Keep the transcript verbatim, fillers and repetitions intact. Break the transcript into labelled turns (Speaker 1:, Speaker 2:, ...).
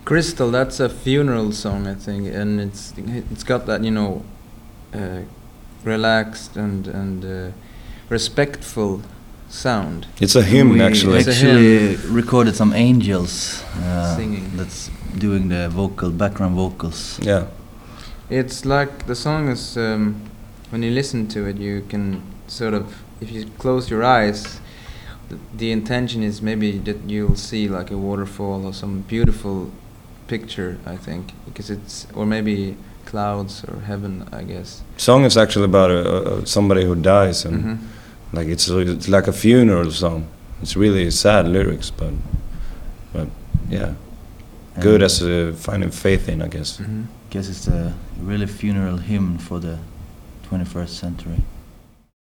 Speaker 1: Crystal, that's a funeral song, I think, and it's it's got that, you know, uh, relaxed and and uh, respectful sound.
Speaker 2: It's a hymn,
Speaker 3: we
Speaker 2: actually.
Speaker 1: It's a
Speaker 3: actually recorded some angels uh,
Speaker 1: Singing.
Speaker 3: that's doing the vocal background vocals.
Speaker 2: Yeah.
Speaker 1: It's like the song is, um, when you listen to it, you can sort of, if you close your eyes, th- the intention is maybe that you'll see like a waterfall or some beautiful picture, I think, because it's, or maybe clouds or heaven, I guess.
Speaker 2: Song is actually about a, a, somebody who dies, and
Speaker 1: Mhm.
Speaker 2: like it's it's like a funeral song. It's really sad lyrics, but but yeah, good
Speaker 3: And
Speaker 2: as uh, finding faith in, I guess.
Speaker 1: Mhm.
Speaker 3: guess it's a really funeral hymn for the twenty-first century.